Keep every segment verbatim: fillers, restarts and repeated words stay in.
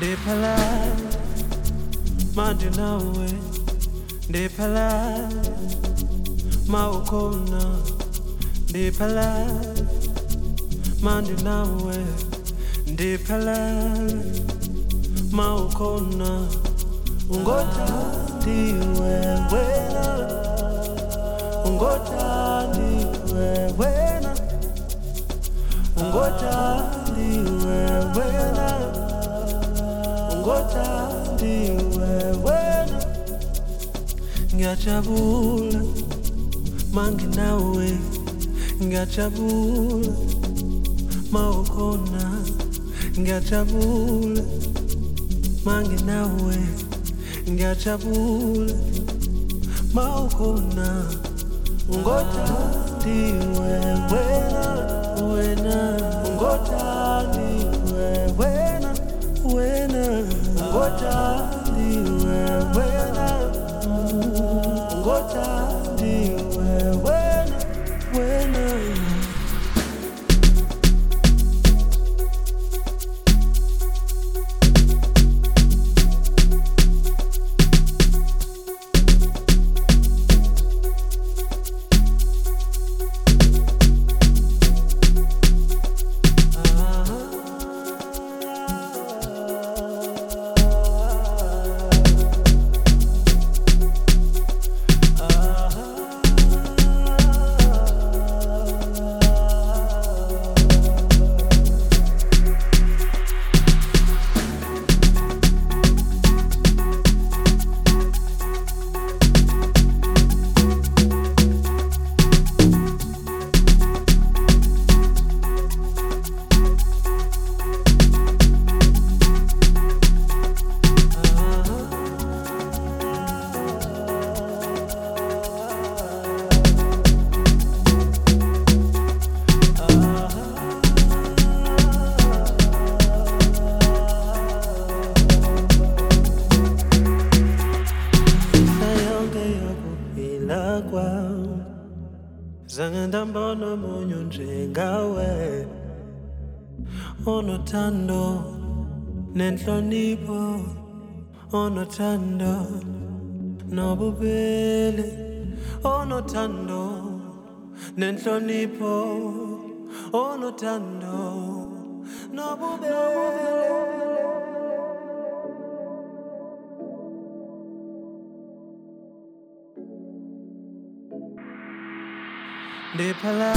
Ndephala manje nawe ndephala mawukhona ndephala manje nawe ndephala mawukhona ungothandiwe wena ungothandiwe wena ungothandiwe wena ungothandiwe wena ngiyajabula manginawe ngiyajabula mawukhona ngiyajabula manginawe ngiyajabula mawukhona ungothandiwe wena wena ungothandiwe wena wena ungothandiwe wena ungothandiwe wena wena Zangandambona munyo njengawe onothando nenhlonipho onothando nobubele onothando nenhlonipho onothando nobubele Ndephala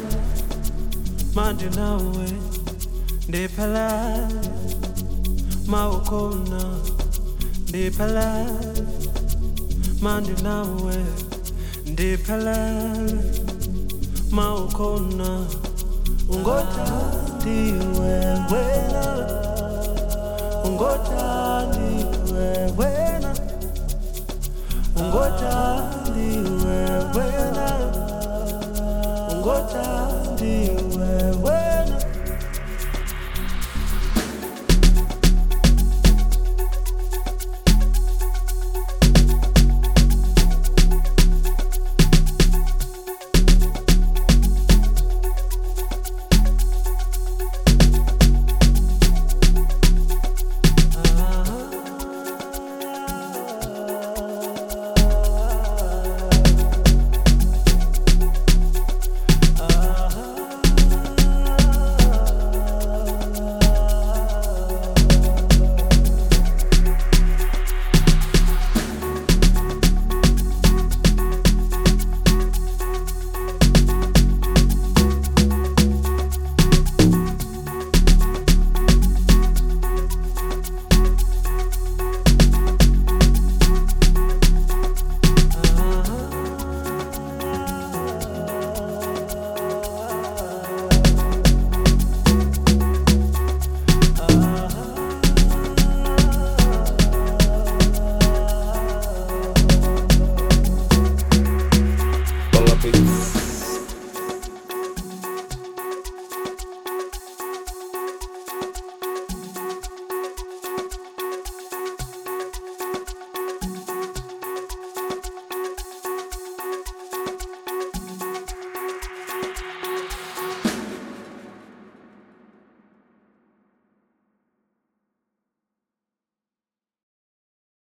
manje nawe ndephala mawukhona ndephala manje nawe ndephala mawukhona ungothandiwe wena ungothandiwe wena ungothandiwe wena Ungothandiwe